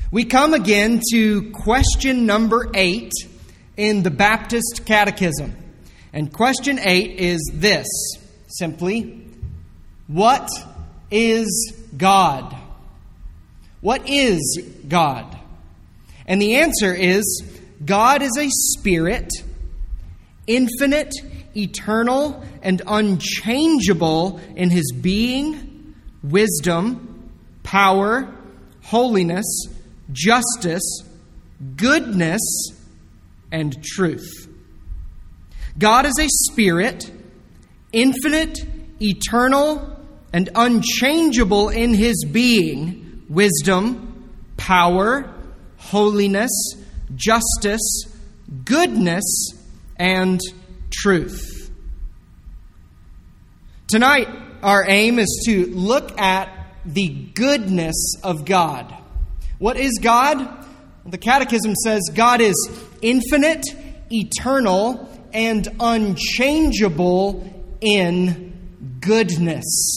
We come again to question number 8 in the Baptist Catechism. And question 8 is this, simply, what is God? What is God? And the answer is, God is a spirit, infinite, eternal, and unchangeable in His being, wisdom, power, holiness, justice, goodness, and truth. God is a spirit, infinite, eternal, and unchangeable in His being, wisdom, power, holiness, justice, goodness, and truth. Tonight, our aim is to look at the goodness of God. What is God? The Catechism says God is infinite, eternal, and unchangeable in goodness.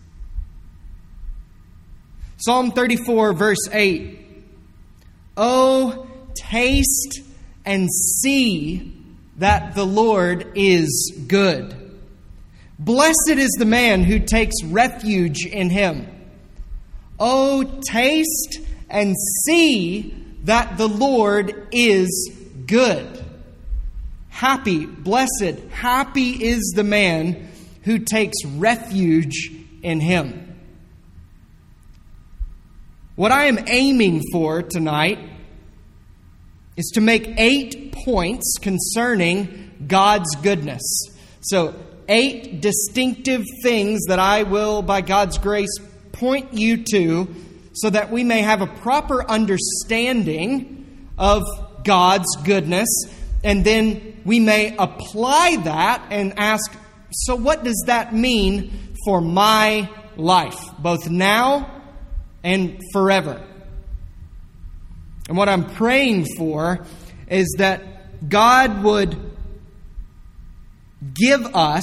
Psalm 34, verse 8. Oh, taste and see that the Lord is good. Blessed is the man who takes refuge in Him. Oh, taste and see that the Lord is good. Happy, blessed, happy is the man who takes refuge in Him. What I am aiming for tonight is to make 8 points concerning God's goodness. So, 8 distinctive things that I will, by God's grace, point you to so that we may have a proper understanding of God's goodness, and then we may apply that and ask, so what does that mean for my life, both now and forever? And what I'm praying for is that God would give us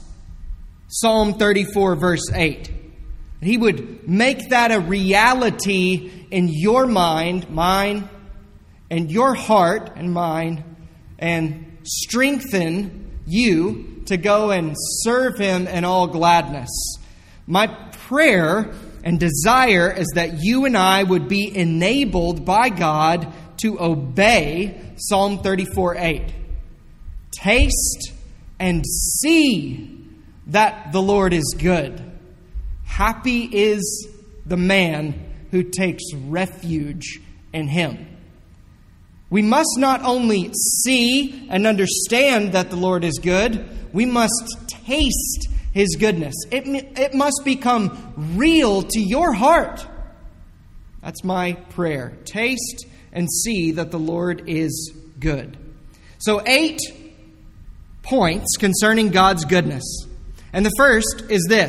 Psalm 34, verse 8. He would make that a reality in your mind, mine, and your heart and mine, and strengthen you to go and serve Him in all gladness. My prayer and desire is that you and I would be enabled by God to obey Psalm 34:8. Taste and see that the Lord is good. Happy is the man who takes refuge in Him. We must not only see and understand that the Lord is good, we must taste His goodness. It must become real to your heart. That's my prayer. Taste and see that the Lord is good. So 8 points concerning God's goodness. And the first is this: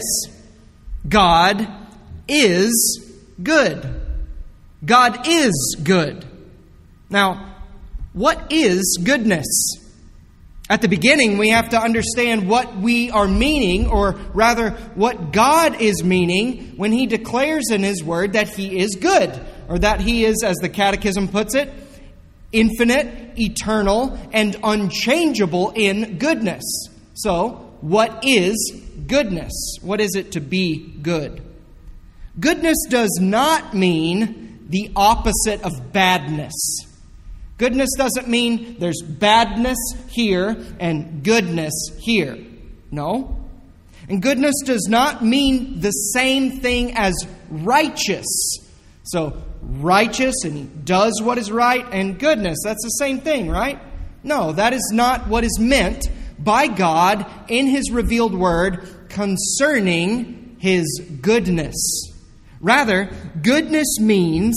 God is good. God is good. Now, what is goodness? At the beginning, we have to understand what we are meaning, or rather, what God is meaning when He declares in His Word that He is good, or that He is, as the Catechism puts it, infinite, eternal, and unchangeable in goodness. So, what is goodness? What is it to be good? Goodness does not mean the opposite of badness. Goodness doesn't mean there's badness here and goodness here. No. And goodness does not mean the same thing as righteous. So, righteous and He does what is right, and goodness, that's the same thing, right? No, that is not what is meant by God in His revealed Word concerning His goodness. Rather, goodness means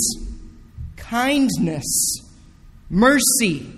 kindness, mercy,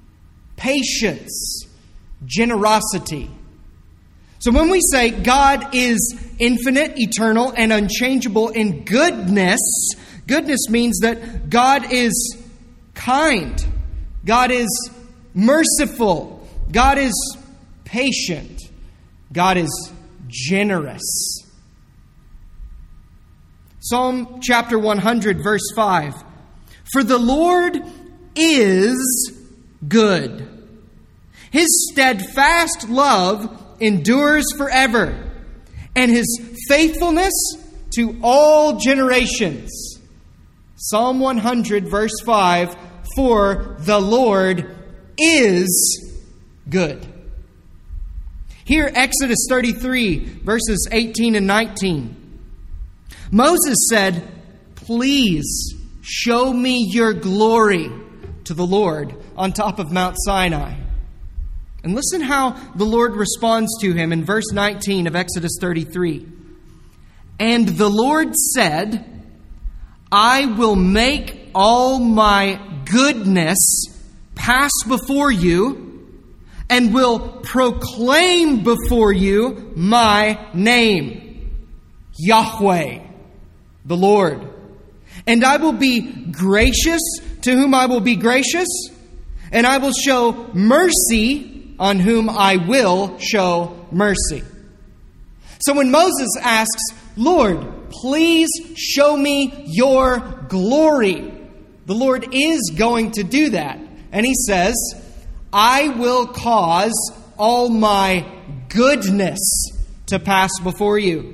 patience, generosity. So when we say God is infinite, eternal, and unchangeable in goodness, goodness means that God is kind, God is merciful, God is patient, God is generous. Psalm chapter 100, verse 5. For the Lord is good. His steadfast love endures forever, and His faithfulness to all generations. Psalm 100, verse 5, for the Lord is good. Here, Exodus 33, verses 18 and 19. Moses said, "Please show me your glory," to the Lord on top of Mount Sinai. And listen how the Lord responds to him in verse 19 of Exodus 33. And the Lord said, "I will make all my goodness pass before you, and will proclaim before you my name, Yahweh, the Lord. And I will be gracious to whom I will be gracious, and I will show mercy on whom I will show mercy." So when Moses asks, "Lord, please show me your glory," the Lord is going to do that. And He says, "I will cause all my goodness to pass before you.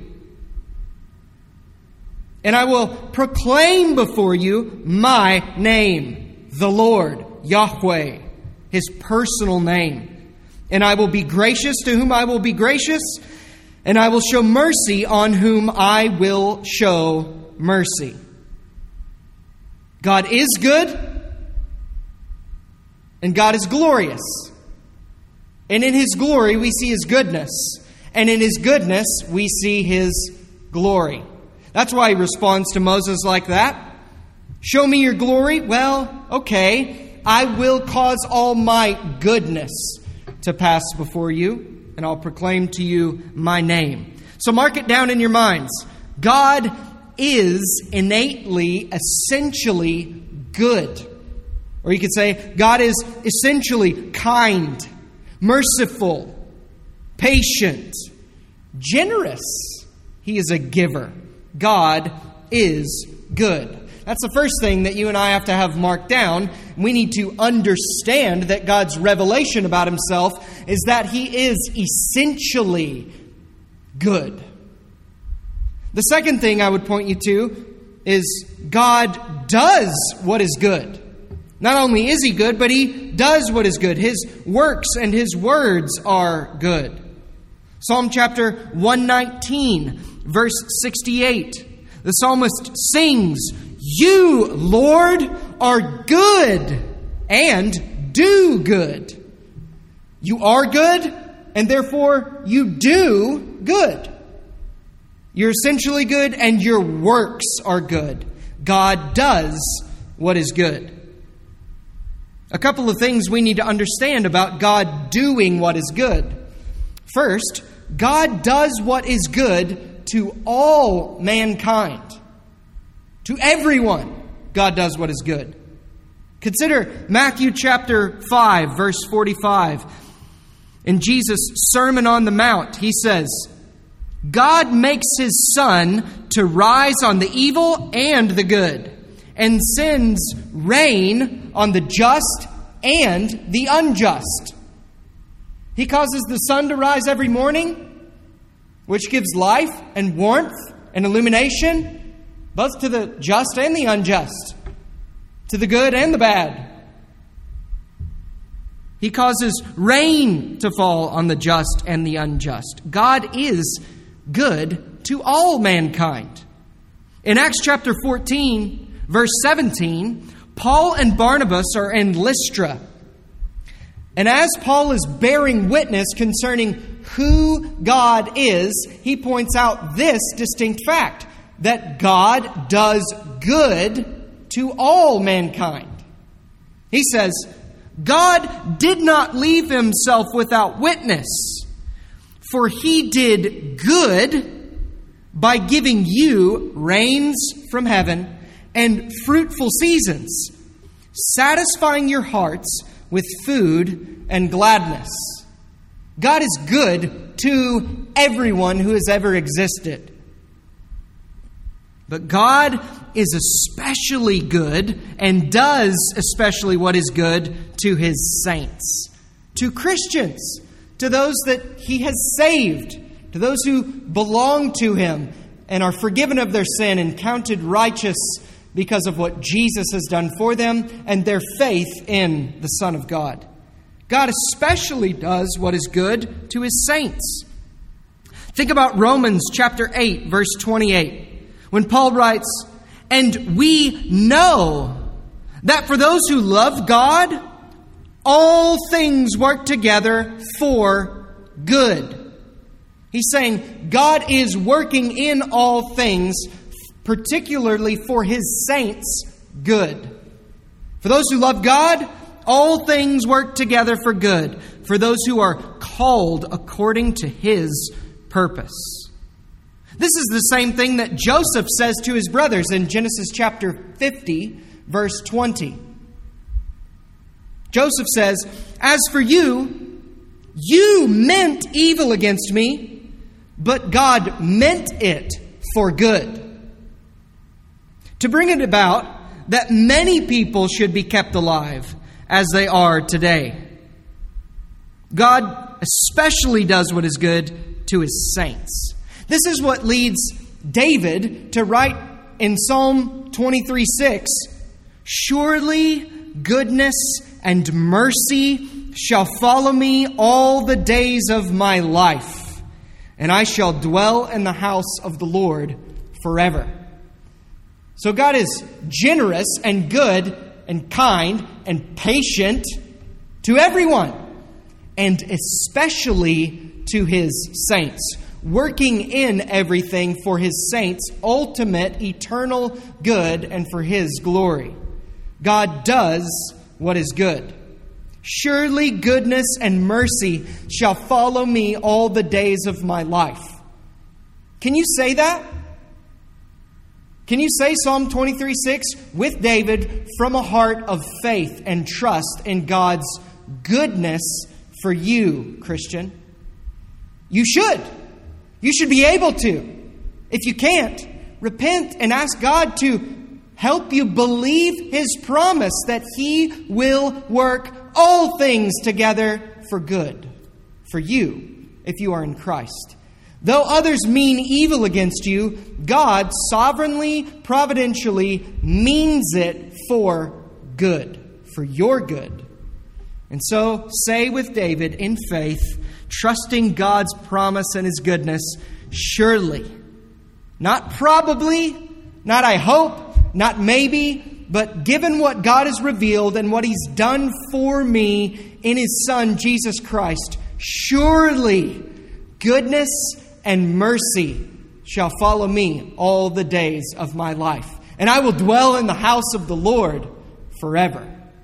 And I will proclaim before you my name, the Lord, Yahweh," His personal name. "And I will be gracious to whom I will be gracious, and I will show mercy on whom I will show mercy." God is good, and God is glorious. And in His glory we see His goodness, and in His goodness we see His glory. That's why He responds to Moses like that. "Show me your glory." Well, okay, I will cause all my goodness to pass before you, and I'll proclaim to you my name. So mark it down in your minds. God is innately, essentially good. Or you could say, God is essentially kind, merciful, patient, generous. He is a giver. God is good. That's the first thing that you and I have to have marked down. We need to understand that God's revelation about Himself is that He is essentially good. The second thing I would point you to is God does what is good. Not only is He good, but He does what is good. His works and His words are good. Psalm chapter 119, verse 68. The psalmist sings, "You, Lord, are good and do good." You are good, and therefore you do good. You're essentially good, and your works are good. God does what is good. A couple of things we need to understand about God doing what is good. First, God does what is good to all mankind. To everyone, God does what is good. Consider Matthew chapter 5, verse 45. In Jesus' Sermon on the Mount, He says, "God makes His sun to rise on the evil and the good, and sends rain on the just and the unjust. He causes the sun to rise every morning, which gives life and warmth and illumination, both to the just and the unjust, to the good and the bad. He causes rain to fall on the just and the unjust." God is good to all mankind. In Acts chapter 14, verse 17, Paul and Barnabas are in Lystra. And as Paul is bearing witness concerning who God is, he points out this distinct fact, that God does good to all mankind. He says, "God did not leave Himself without witness, for He did good by giving you rains from heaven and fruitful seasons, satisfying your hearts with food and gladness." God is good to everyone who has ever existed. But God is especially good and does especially what is good to His saints, to Christians, to those that He has saved, to those who belong to Him and are forgiven of their sin and counted righteous because of what Jesus has done for them and their faith in the Son of God. God especially does what is good to His saints. Think about Romans chapter 8, verse 28. When Paul writes, "And we know that for those who love God, all things work together for good." He's saying God is working in all things, particularly for His saints' good. For those who love God, all things work together for good, for those who are called according to His purpose. This is the same thing that Joseph says to his brothers in Genesis chapter 50, verse 20. Joseph says, "As for you, you meant evil against me, but God meant it for good, to bring it about that many people should be kept alive as they are today." God especially does what is good to His saints. This is what leads David to write in Psalm 23:6, "Surely goodness and mercy shall follow me all the days of my life, and I shall dwell in the house of the Lord forever." So God is generous and good and kind and patient to everyone, and especially to His saints, working in everything for His saints' ultimate eternal good and for His glory. God does what is good. "Surely goodness and mercy shall follow me all the days of my life." Can you say that? Can you say Psalm 23:6 with David from a heart of faith and trust in God's goodness for you, Christian? You should. You should be able to. If you can't, repent and ask God to help you believe His promise that He will work all things together for good for you if you are in Christ. Though others mean evil against you, God sovereignly, providentially means it for good, for your good. And so say with David in faith, trusting God's promise and His goodness, "Surely," not probably, not I hope, not maybe, but given what God has revealed and what He's done for me in His Son, Jesus Christ, "surely goodness and mercy shall follow me all the days of my life, and I will dwell in the house of the Lord forever."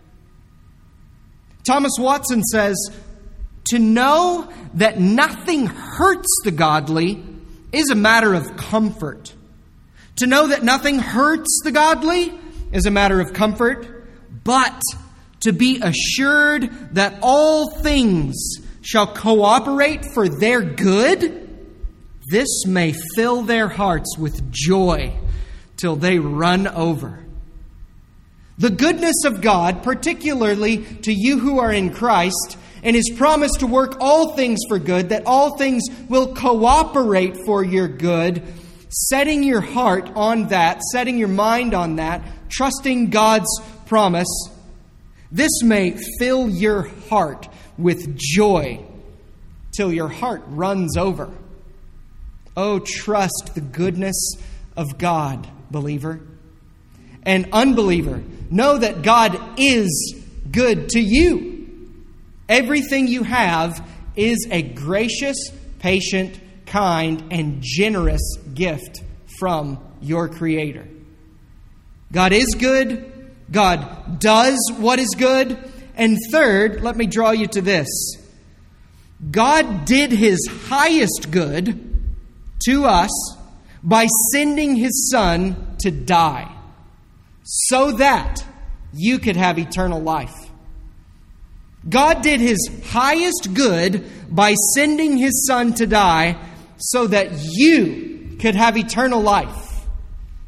Thomas Watson says, "To know that nothing hurts the godly is a matter of comfort." To know that nothing hurts the godly is a matter of comfort, but to be assured that all things shall cooperate for their good, this may fill their hearts with joy till they run over. The goodness of God, particularly to you who are in Christ, and His promise to work all things for good, that all things will cooperate for your good, setting your heart on that, setting your mind on that, trusting God's promise, this may fill your heart with joy till your heart runs over. Oh, trust the goodness of God, believer. And unbeliever, know that God is good to you. Everything you have is a gracious, patient, kind, and generous gift from your Creator. God is good. God does what is good. And third, let me draw you to this. God did His highest good to us by sending His Son to die, so that you could have eternal life. God did His highest good by sending His Son to die so that you could have eternal life.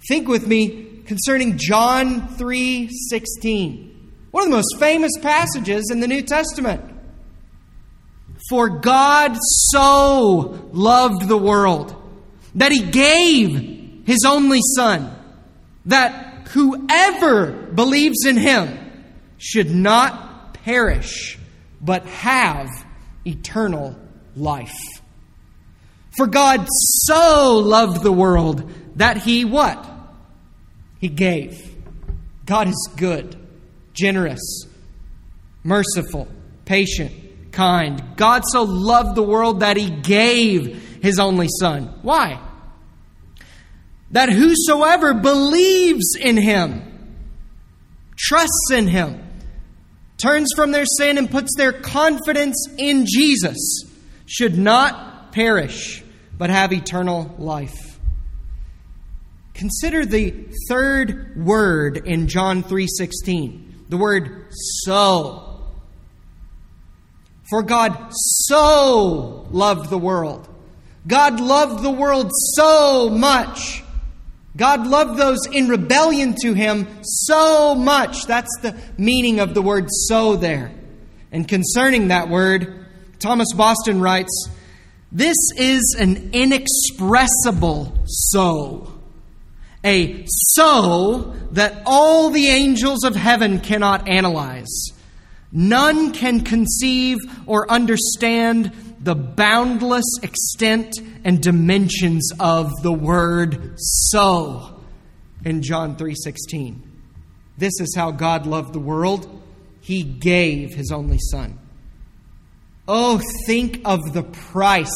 Think with me concerning John 3:16. One of the most famous passages in the New Testament. For God so loved the world that He gave His only Son, that whoever believes in Him should not perish, but have eternal life. For God so loved the world that He what? He gave. God is good, generous, merciful, patient, kind. God so loved the world that He gave His only Son. Why? That whosoever believes in Him, trusts in Him, turns from their sin and puts their confidence in Jesus, should not perish, but have eternal life. Consider the third word in John 3:16, the word so. For God so loved the world. God loved the world so much. God loved those in rebellion to Him so much. That's the meaning of the word so there. And concerning that word, Thomas Boston writes, this is an inexpressible so. A so that all the angels of heaven cannot analyze. None can conceive or understand the boundless extent and dimensions of the word so in John 3:16. This is how God loved the world. He gave His only Son. Oh, think of the price.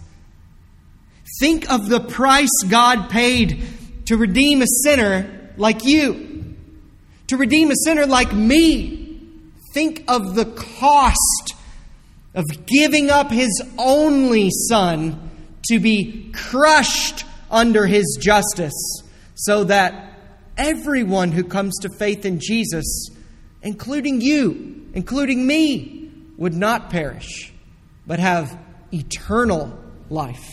Think of the price God paid to redeem a sinner like you, to redeem a sinner like me. Think of the cost of giving up His only Son to be crushed under His justice, so that everyone who comes to faith in Jesus, including you, including me, would not perish, but have eternal life.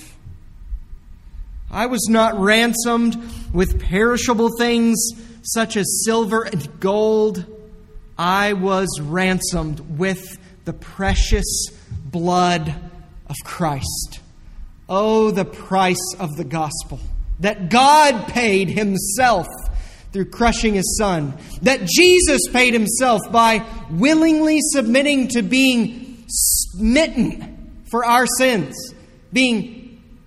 I was not ransomed with perishable things such as silver and gold. I was ransomed with the precious blood of Christ. Oh, the price of the gospel that God paid Himself through crushing His Son, that Jesus paid Himself by willingly submitting to being smitten for our sins, being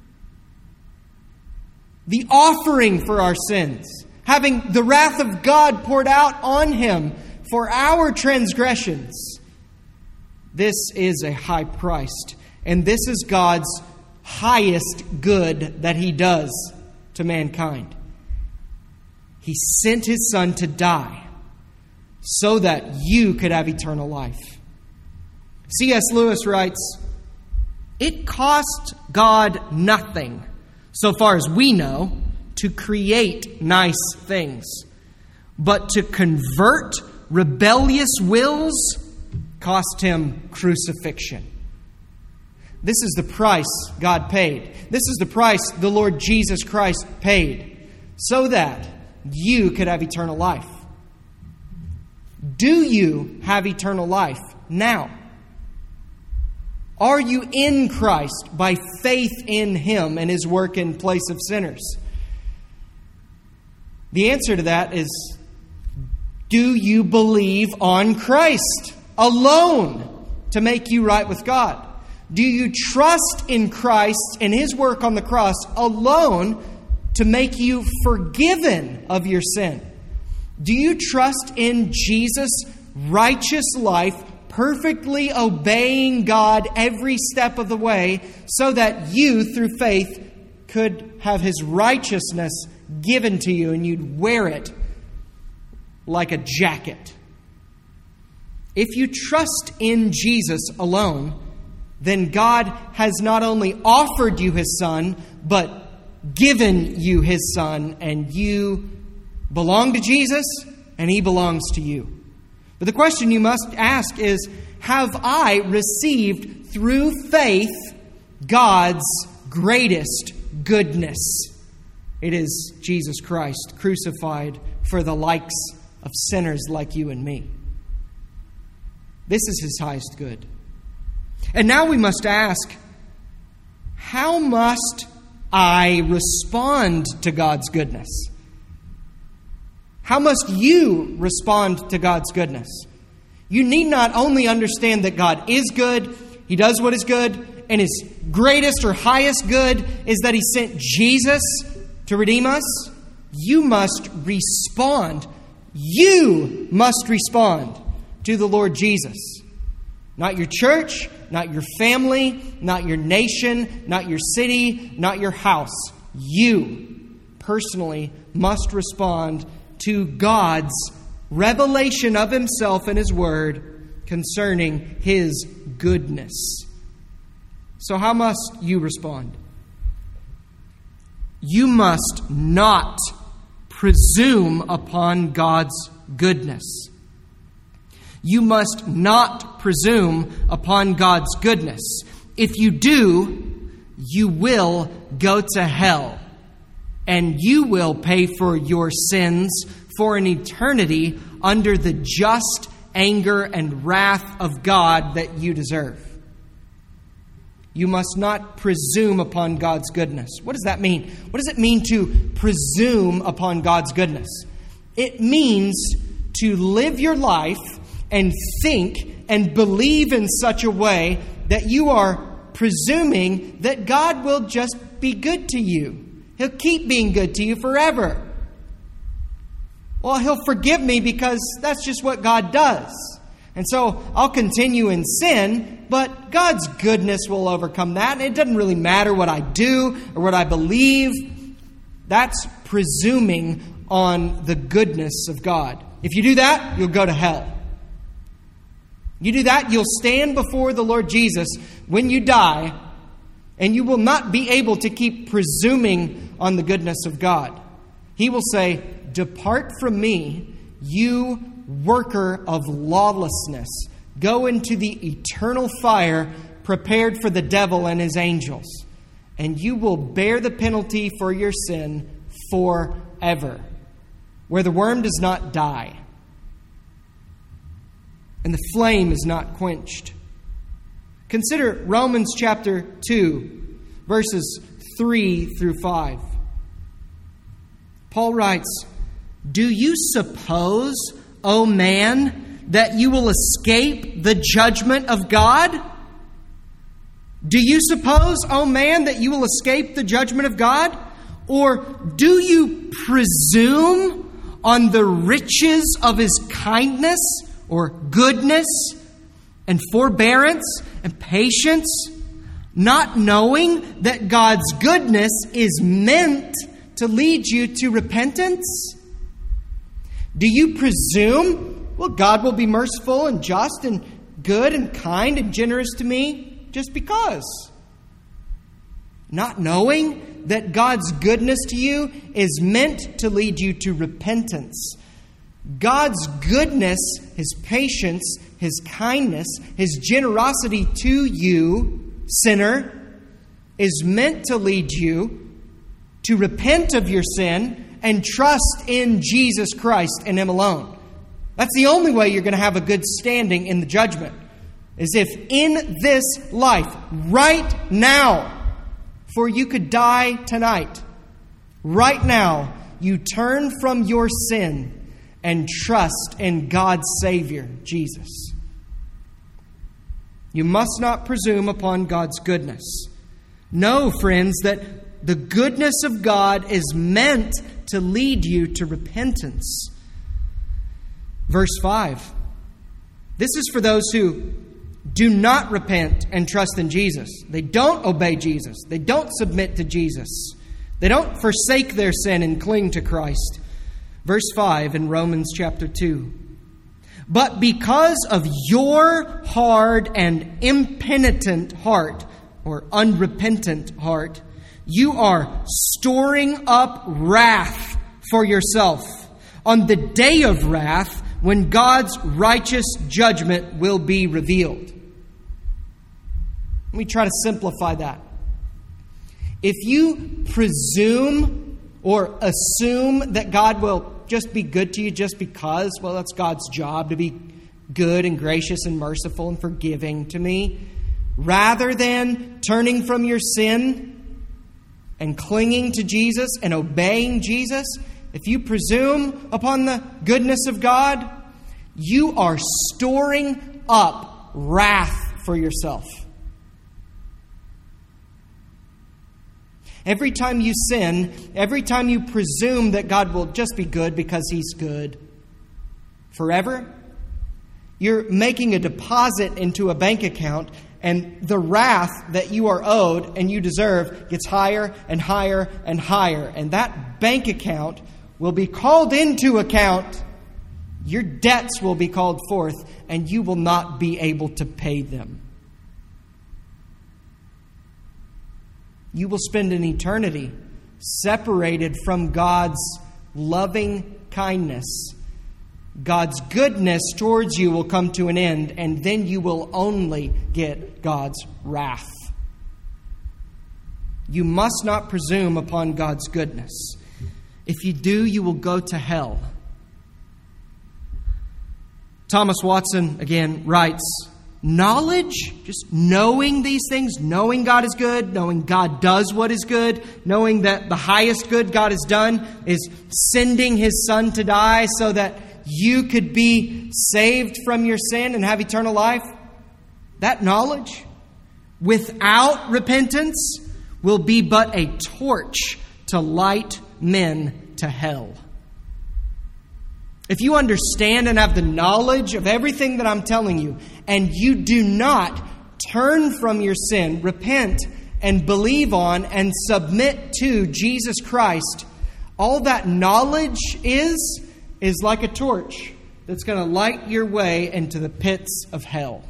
the offering for our sins, having the wrath of God poured out on Him for our transgressions. This is a high price, and this is God's highest good that He does to mankind. He sent His Son to die so that you could have eternal life. C.S. Lewis writes, it cost God nothing, so far as we know, to create nice things, but to convert rebellious wills cost Him crucifixion. This is the price God paid. This is the price the Lord Jesus Christ paid so that you could have eternal life. Do you have eternal life now? Are you in Christ by faith in Him and His work in place of sinners? The answer to that is, do you believe on Christ alone to make you right with God? Do you trust in Christ and His work on the cross alone to make you forgiven of your sin? Do you trust in Jesus' righteous life, perfectly obeying God every step of the way, so that you, through faith, could have His righteousness given to you and you'd wear it like a jacket? If you trust in Jesus alone, then God has not only offered you His Son, but given you His Son, and you belong to Jesus, and He belongs to you. But the question you must ask is, have I received through faith God's greatest goodness? It is Jesus Christ crucified for the likes of sinners like you and me. This is His highest good. And now we must ask, how must I respond to God's goodness? How must you respond to God's goodness? You need not only understand that God is good, He does what is good, and His greatest or highest good is that He sent Jesus to redeem us. You must respond. You must respond to the Lord Jesus. Not your church, not your family, not your nation, not your city, not your house. You personally must respond to God's revelation of Himself and His Word concerning His goodness. So how must you respond? You must not presume upon God's goodness. You must not presume upon God's goodness. If you do, you will go to hell, and you will pay for your sins for an eternity under the just anger and wrath of God that you deserve. You must not presume upon God's goodness. What does that mean? What does it mean to presume upon God's goodness? It means to live your life and think and believe in such a way that you are presuming that God will just be good to you. He'll keep being good to you forever. Well, He'll forgive me because that's just what God does. And so I'll continue in sin, but God's goodness will overcome that. And it doesn't really matter what I do or what I believe. That's presuming on the goodness of God. If you do that, you'll go to hell. You do that, you'll stand before the Lord Jesus when you die, and you will not be able to keep presuming on the goodness of God. He will say, "Depart from me, you worker of lawlessness. Go into the eternal fire prepared for the devil and his angels, and you will bear the penalty for your sin forever, where the worm does not die and the flame is not quenched." Consider Romans chapter 2, verses 3 through 5. Paul writes, "Do you suppose, O man, that you will escape the judgment of God? Do you suppose, O man, that you will escape the judgment of God? Or do you presume on the riches of His kindness or goodness and forbearance and patience, not knowing that God's goodness is meant to lead you to repentance? Do you presume, well, God will be merciful and just and good and kind and generous to me just because? Not knowing that God's goodness to you is meant to lead you to repentance. God's goodness, His patience, His kindness, His generosity to you, sinner, is meant to lead you to repent of your sin and trust in Jesus Christ and Him alone. That's the only way you're going to have a good standing in the judgment, is if in this life, right now, for you could die tonight, right now, you turn from your sin and trust in God's Savior, Jesus. You must not presume upon God's goodness. Know, friends, that the goodness of God is meant to lead you to repentance. Verse 5. This is for those who do not repent and trust in Jesus. They don't obey Jesus. They don't submit to Jesus. They don't forsake their sin and cling to Christ. Verse 5 in Romans chapter 2. But because of your hard and impenitent heart, or unrepentant heart, you are storing up wrath for yourself on the day of wrath when God's righteous judgment will be revealed. Let me try to simplify that. If you presume or assume that God will just be good to you just because, well, that's God's job to be good and gracious and merciful and forgiving to me, rather than turning from your sin and clinging to Jesus and obeying Jesus, if you presume upon the goodness of God, you are storing up wrath for yourself. Every time you sin, every time you presume that God will just be good because He's good forever, you're making a deposit into a bank account, and the wrath that you are owed and you deserve gets higher and higher and higher. And that bank account will be called into account. Your debts will be called forth, and you will not be able to pay them. You will spend an eternity separated from God's loving kindness. God's goodness towards you will come to an end, and then you will only get God's wrath. You must not presume upon God's goodness. If you do, you will go to hell. Thomas Watson, again, writes, knowledge, just knowing these things, knowing God is good, knowing God does what is good, knowing that the highest good God has done is sending His Son to die so that you could be saved from your sin and have eternal life. That knowledge, without repentance, will be but a torch to light men to hell. If you understand and have the knowledge of everything that I'm telling you, and you do not turn from your sin, repent, and believe on and submit to Jesus Christ, all that knowledge is like a torch that's going to light your way into the pits of hell.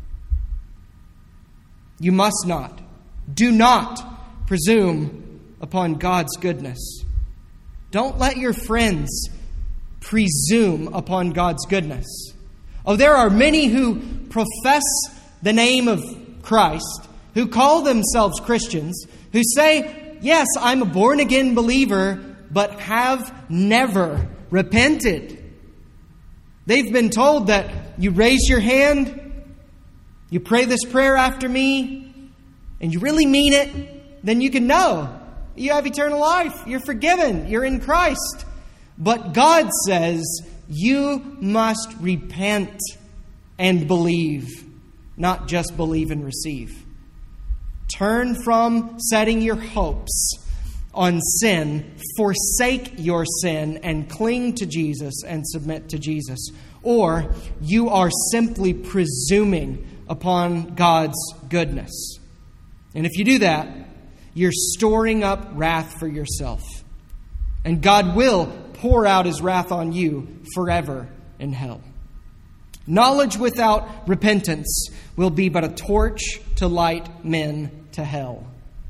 You must not, do not presume upon God's goodness. Don't let your friends presume upon God's goodness. Oh, there are many who profess the name of Christ, who call themselves Christians, who say, yes, I'm a born-again believer, but have never repented. They've been told that you raise your hand, you pray this prayer after me, and you really mean it, then you can know you have eternal life. You're forgiven. You're in Christ. But God says you must repent and believe, not just believe and receive. Turn from setting your hopes on sin, forsake your sin, and cling to Jesus and submit to Jesus. Or you are simply presuming upon God's goodness. And if you do that, you're storing up wrath for yourself. And God will pour out His wrath on you forever in hell. Knowledge without repentance will be but a torch to light men to hell.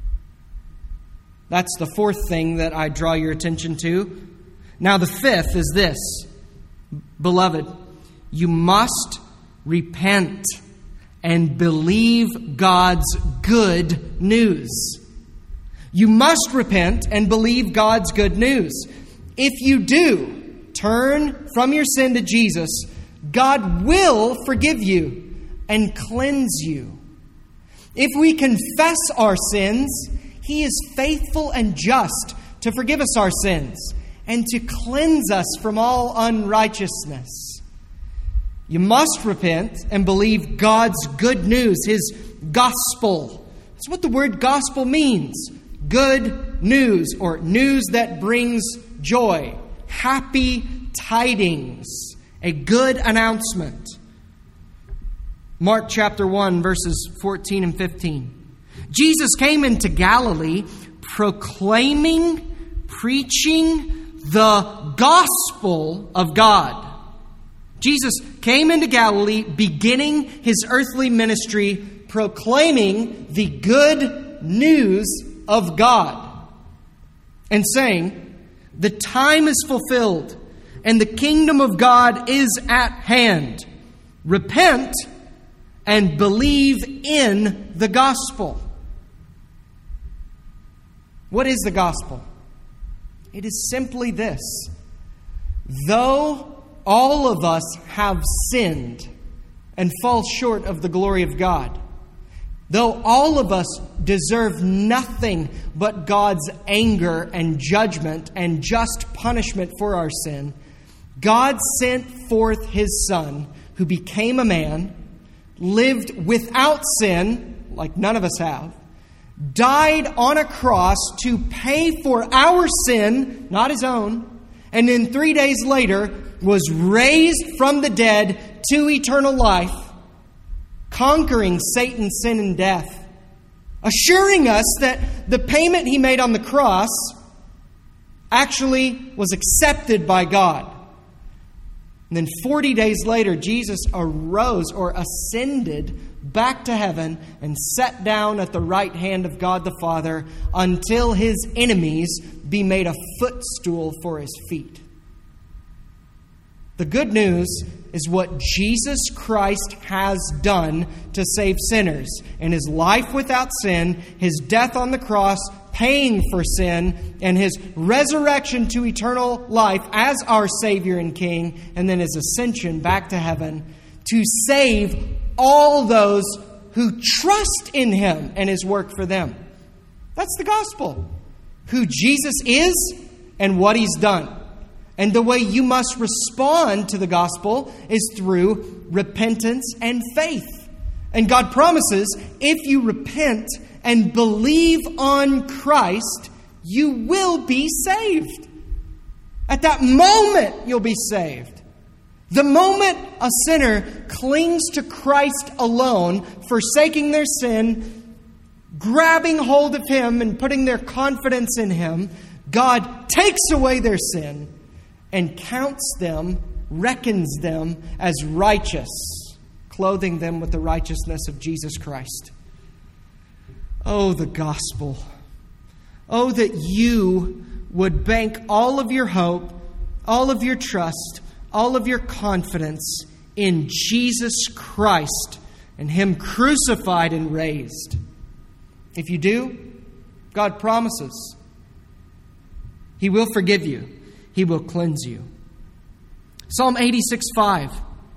That's the fourth thing that I draw your attention to. Now the fifth is this. Beloved, you must repent and believe God's good news. You must repent and believe God's good news. If you do turn from your sin to Jesus, God will forgive you and cleanse you. If we confess our sins, He is faithful and just to forgive us our sins and to cleanse us from all unrighteousness. You must repent and believe God's good news, His gospel. That's what the word gospel means. Good news, or news that brings joy. Happy tidings. A good announcement. Mark chapter 1, verses 14 and 15. Jesus came into Galilee proclaiming, preaching the gospel of God. Jesus came into Galilee beginning His earthly ministry proclaiming the good news of God and saying, the time is fulfilled and the kingdom of God is at hand. Repent and believe in the gospel. What is the gospel? It is simply this: though all of us have sinned and fall short of the glory of God, though all of us deserve nothing but God's anger and judgment and just punishment for our sin, God sent forth His Son, who became a man, lived without sin, like none of us have, died on a cross to pay for our sin, not His own, and then 3 days later was raised from the dead to eternal life, conquering Satan, sin, and death, assuring us that the payment He made on the cross actually was accepted by God. And then 40 days later, Jesus arose or ascended back to heaven and sat down at the right hand of God the Father until His enemies be made a footstool for His feet. The good news is what Jesus Christ has done to save sinners. In His life without sin, His death on the cross, paying for sin, and His resurrection to eternal life as our Savior and King, and then His ascension back to heaven to save all those who trust in Him and His work for them. That's the gospel. Who Jesus is and what He's done. And the way you must respond to the gospel is through repentance and faith. And God promises, if you repent and believe on Christ, you will be saved. At that moment, you'll be saved. The moment a sinner clings to Christ alone, forsaking their sin, grabbing hold of Him and putting their confidence in Him, God takes away their sin and counts them, reckons them as righteous, clothing them with the righteousness of Jesus Christ. Oh, the gospel. Oh, that you would bank all of your hope, all of your trust, all of your confidence in Jesus Christ and Him crucified and raised. If you do, God promises He will forgive you. He will cleanse you. Psalm 86:5.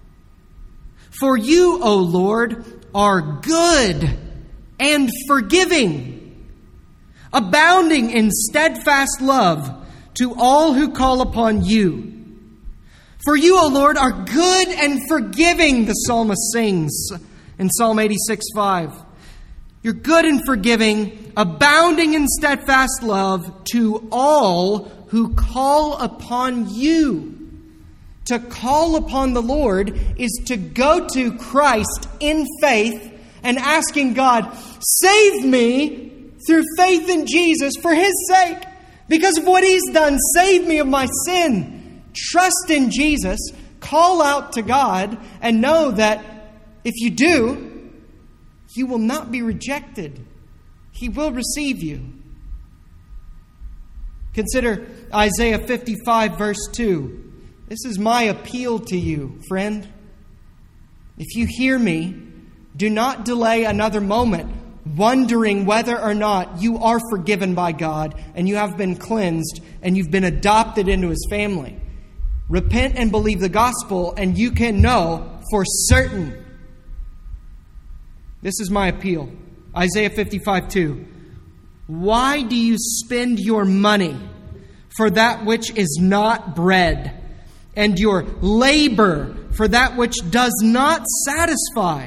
For you, O Lord, are good and forgiving, abounding in steadfast love to all who call upon you. For you, O Lord, are good and forgiving, the psalmist sings in Psalm 86:5. You're good and forgiving, abounding in steadfast love to all who call upon you. To call upon the Lord is to go to Christ in faith and asking God, save me through faith in Jesus for His sake. Because of what He's done, save me of my sin. Trust in Jesus, call out to God, and know that if you do, you will not be rejected. He will receive you. Consider Isaiah 55, verse 2. This is my appeal to you, friend. If you hear me, do not delay another moment, wondering whether or not you are forgiven by God and you have been cleansed and you've been adopted into His family. Repent and believe the gospel, and you can know for certain. This is my appeal. Isaiah 55:2. Why do you spend your money for that which is not bread, and your labor for that which does not satisfy?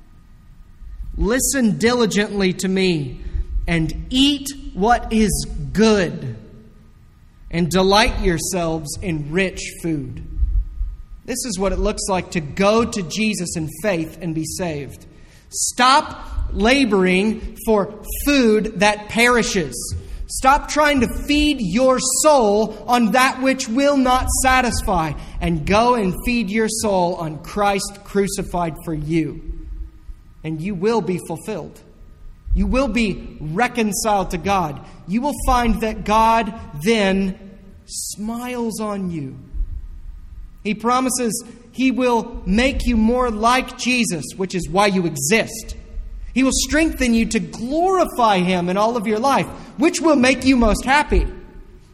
Listen diligently to me, and eat what is good, and delight yourselves in rich food. This is what it looks like to go to Jesus in faith and be saved. Stop laboring for food that perishes. Stop trying to feed your soul on that which will not satisfy, and go and feed your soul on Christ crucified for you. And you will be fulfilled. You will be reconciled to God. You will find that God then smiles on you. He promises He will make you more like Jesus, which is why you exist. He will strengthen you to glorify Him in all of your life, which will make you most happy.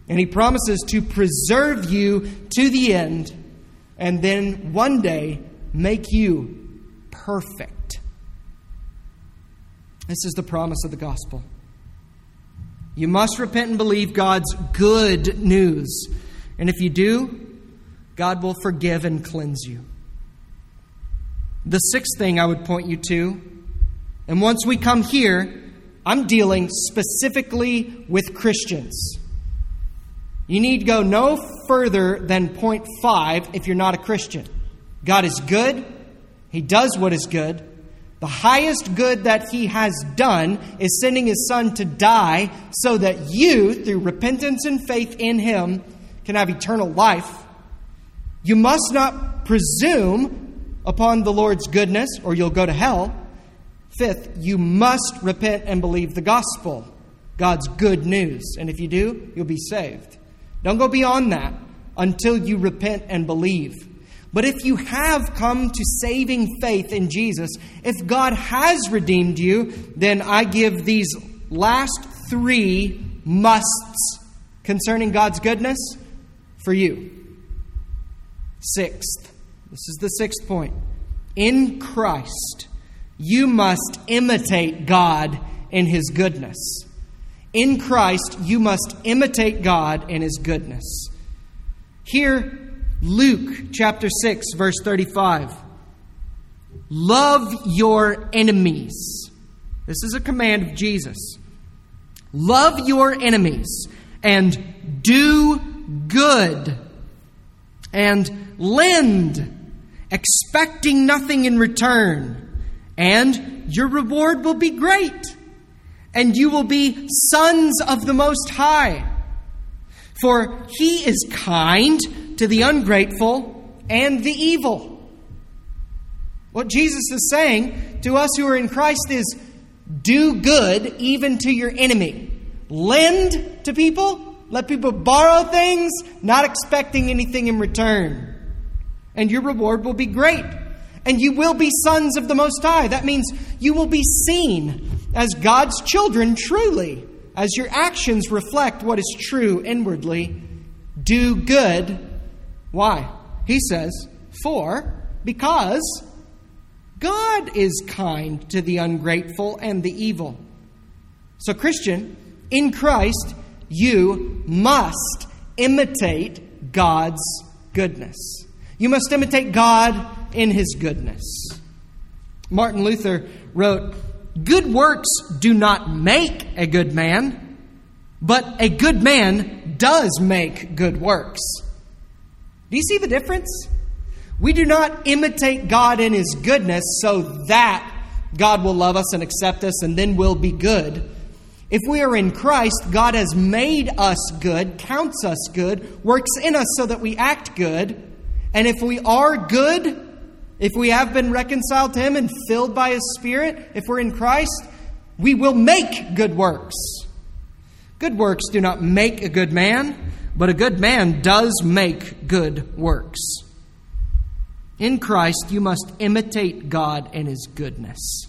And He promises to preserve you to the end and then one day make you perfect. This is the promise of the gospel. You must repent and believe God's good news. And if you do, God will forgive and cleanse you. The sixth thing I would point you to, and once we come here, I'm dealing specifically with Christians. You need to go no further than point 5 if you're not a Christian. God is good. He does what is good. The highest good that He has done is sending His Son to die so that you, through repentance and faith in Him, can have eternal life. You must not presume upon the Lord's goodness or you'll go to hell. Fifth, you must repent and believe the gospel, God's good news. And if you do, you'll be saved. Don't go beyond that until you repent and believe. But if you have come to saving faith in Jesus, if God has redeemed you, then I give these last 3 musts concerning God's goodness for you. Sixth, this is the 6th point. In Christ, you must imitate God in His goodness. In Christ, you must imitate God in His goodness. Here, Luke chapter 6, verse 35. Love your enemies. This is a command of Jesus. Love your enemies and do good and lend, expecting nothing in return. And your reward will be great, and you will be sons of the Most High. For He is kind to the ungrateful and the evil. What Jesus is saying to us who are in Christ is, do good even to your enemy. Lend to people. Let people borrow things, not expecting anything in return. And your reward will be great. And you will be sons of the Most High. That means you will be seen as God's children truly, as your actions reflect what is true inwardly. Do good. Why? He says, because God is kind to the ungrateful and the evil. So, Christian, in Christ, you must imitate God's goodness. You must imitate God in His goodness. Martin Luther wrote, good works do not make a good man, but a good man does make good works. Do you see the difference? We do not imitate God in His goodness so that God will love us and accept us and then we'll be good. If we are in Christ, God has made us good, counts us good, works in us so that we act good. And if we are good, if we have been reconciled to Him and filled by His Spirit, if we're in Christ, we will make good works. Good works do not make a good man, but a good man does make good works. In Christ, you must imitate God and His goodness.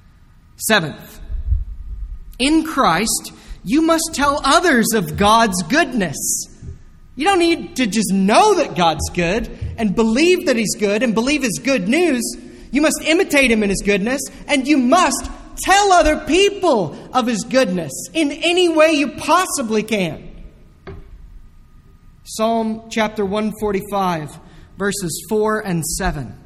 7th, in Christ, you must tell others of God's goodness. You don't need to just know that God's good and believe that He's good and believe His good news. You must imitate Him in His goodness, and you must tell other people of His goodness in any way you possibly can. Psalm chapter 145, verses 4 and 7.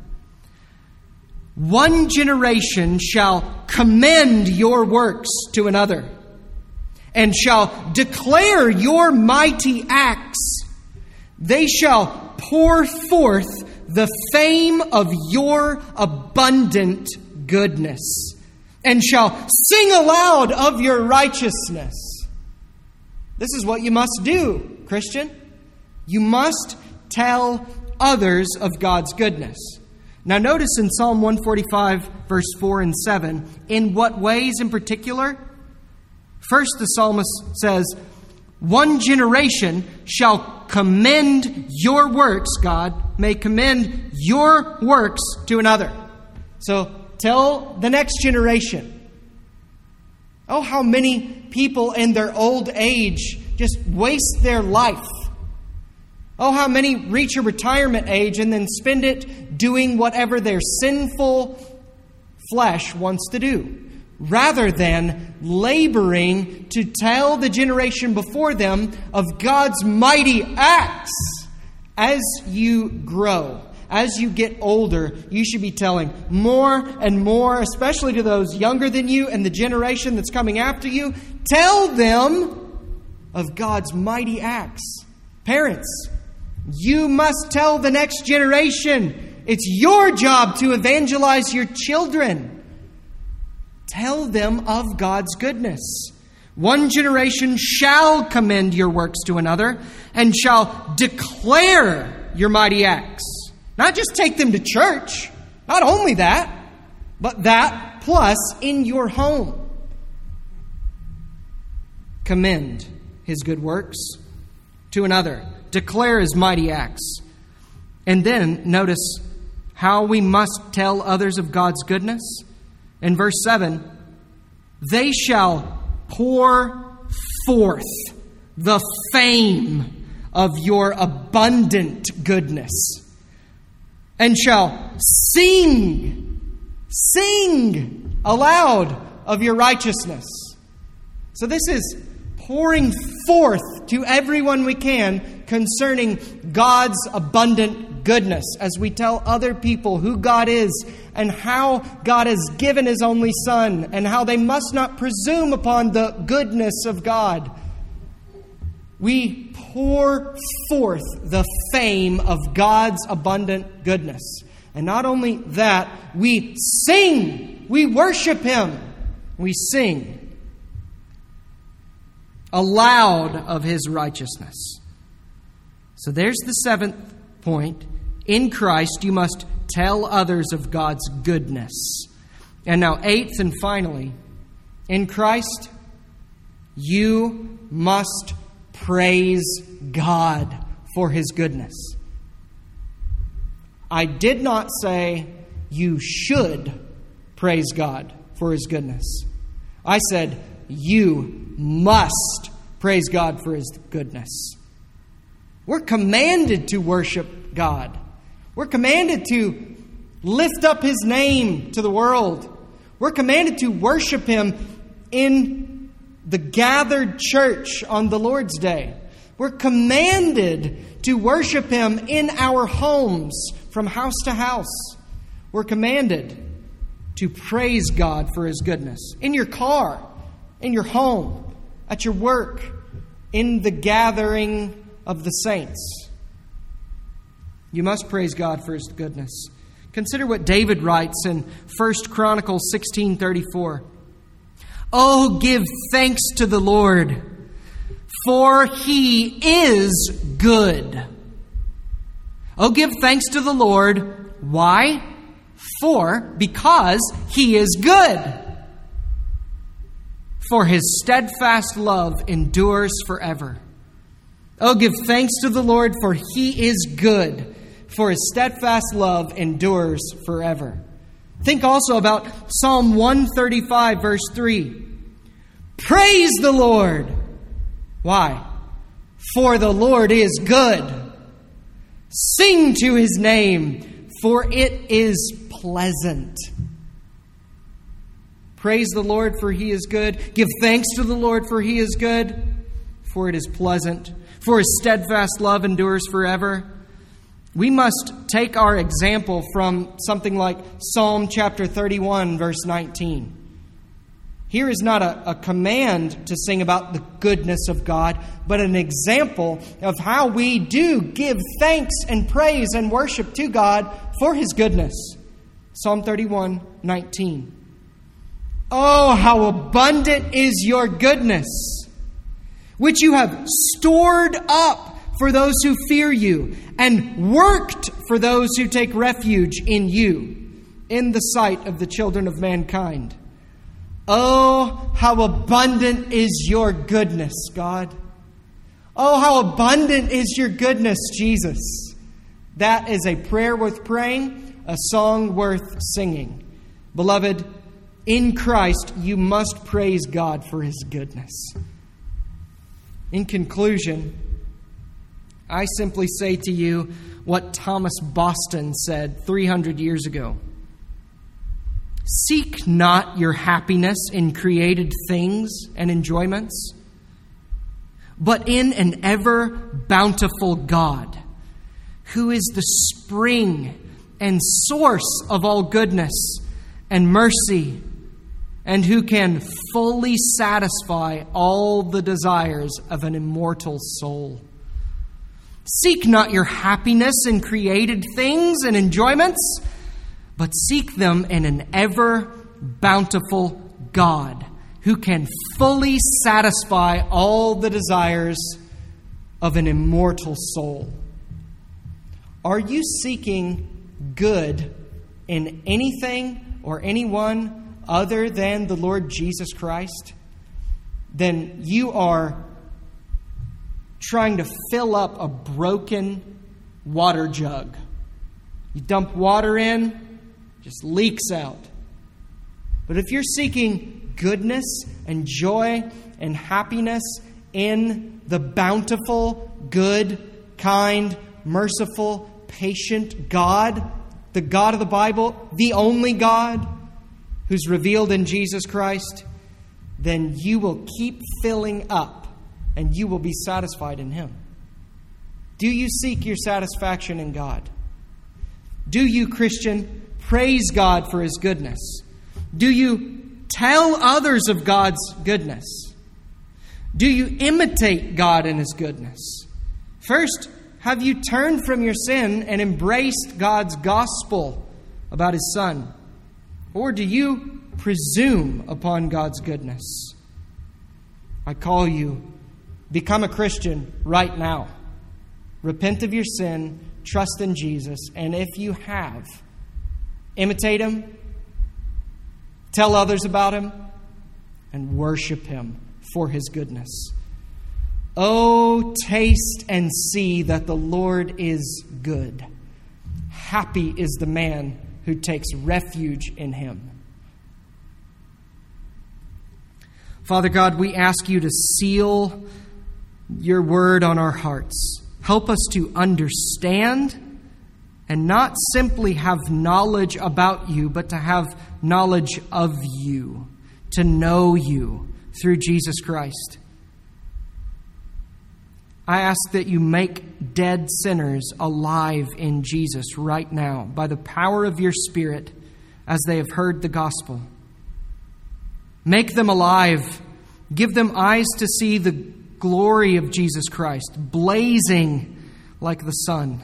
One generation shall commend your works to another, and shall declare your mighty acts. They shall pour forth the fame of your abundant goodness, and shall sing aloud of your righteousness. This is what you must do, Christian. You must tell others of God's goodness. Now notice in Psalm 145, verse 4 and 7, in what ways in particular? First, the psalmist says, one generation shall commend your works, God, may commend your works to another. So tell the next generation. Oh, how many people in their old age just waste their life. Oh, how many reach a retirement age and then spend it doing whatever their sinful flesh wants to do, rather than laboring to tell the generation before them of God's mighty acts. As you grow, as you get older, you should be telling more and more, especially to those younger than you and the generation that's coming after you. Tell them of God's mighty acts. Parents, you must tell the next generation. It's your job to evangelize your children. Tell them of God's goodness. One generation shall commend your works to another and shall declare your mighty acts. Not just take them to church. Not only that, but that plus in your home. Commend His good works to another. Declare His mighty acts. And then notice how we must tell others of God's goodness. In verse 7, they shall pour forth the fame of your abundant goodness, and shall sing aloud of your righteousness. So this is pouring forth to everyone we can concerning God's abundant goodness as we tell other people who God is and how God has given His only Son and how they must not presume upon the goodness of God. We pour forth the fame of God's abundant goodness. And not only that, we sing, we worship Him, we sing aloud of His righteousness. So there's the seventh point. In Christ, you must tell others of God's goodness. And now, eighth and finally, in Christ, you must praise God for His goodness. I did not say you should praise God for His goodness. I said you must praise God for His goodness. We're commanded to worship God. We're commanded to lift up His name to the world. We're commanded to worship Him in the gathered church on the Lord's Day. We're commanded to worship Him in our homes from house to house. We're commanded to praise God for His goodness. In your car, in your home, at your work, in the gathering of the saints. You must praise God for His goodness. Consider what David writes in 1 Chronicles 16:34. Oh, give thanks to the Lord, for He is good. Oh, give thanks to the Lord. Why? Because He is good. For His steadfast love endures forever. Oh, give thanks to the Lord, for He is good. For His steadfast love endures forever. Think also about Psalm 135, verse 3. Praise the Lord. Why? For the Lord is good. Sing to His name, for it is pleasant. Praise the Lord, for He is good. Give thanks to the Lord, for He is good, for it is pleasant. For His steadfast love endures forever. We must take our example from something like Psalm chapter 31, verse 19. Here is not a command to sing about the goodness of God, but an example of how we do give thanks and praise and worship to God for His goodness. Psalm 31, 19. Oh, how abundant is your goodness, which you have stored up for those who fear you, and worked for those who take refuge in you, in the sight of the children of mankind. Oh, how abundant is your goodness, God. Oh, how abundant is your goodness, Jesus. That is a prayer worth praying, a song worth singing. Beloved, in Christ, you must praise God for His goodness. In conclusion, I simply say to you what Thomas Boston said 300 years ago. Seek not your happiness in created things and enjoyments, but in an ever bountiful God, who is the spring and source of all goodness and mercy, and who can fully satisfy all the desires of an immortal soul. Seek not your happiness in created things and enjoyments, but seek them in an ever bountiful God, who can fully satisfy all the desires of an immortal soul. Are you seeking good in anything or anyone other than the Lord Jesus Christ? Then you are trying to fill up a broken water jug. You dump water in, just leaks out. But if you're seeking goodness and joy and happiness in the bountiful, good, kind, merciful, patient God, the God of the Bible, the only God who's revealed in Jesus Christ, then you will keep filling up and you will be satisfied in Him. Do you seek your satisfaction in God? Do you, Christian, praise God for His goodness? Do you tell others of God's goodness? Do you imitate God in His goodness? First, have you turned from your sin and embraced God's gospel about His Son? Or do you presume upon God's goodness? I call you, become a Christian right now. Repent of your sin, trust in Jesus, and if you have, imitate Him, tell others about Him, and worship Him for His goodness. Oh, taste and see that the Lord is good. Happy is the man who takes refuge in Him. Father God, we ask you to seal your word on our hearts. Help us to understand and not simply have knowledge about you, but to have knowledge of you, to know you through Jesus Christ. I ask that you make dead sinners alive in Jesus right now by the power of your Spirit as they have heard the gospel. Make them alive. Give them eyes to see the glory of Jesus Christ, blazing like the sun.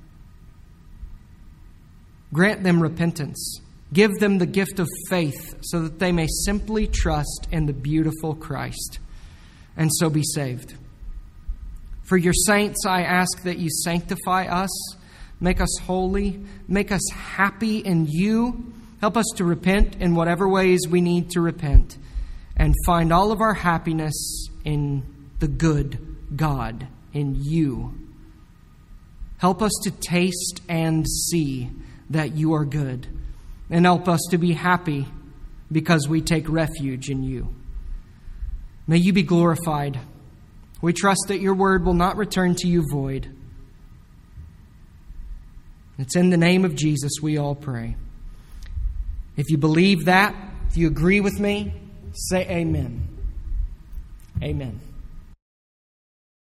Grant them repentance. Give them the gift of faith so that they may simply trust in the beautiful Christ and so be saved. For your saints, I ask that you sanctify us, make us holy, make us happy in you. Help us to repent in whatever ways we need to repent and find all of our happiness in the good God, in you. Help us to taste and see that you are good, and help us to be happy because we take refuge in you. May you be glorified. We trust that your word will not return to you void. It's in the name of Jesus we all pray. If you believe that, if you agree with me, say amen. Amen.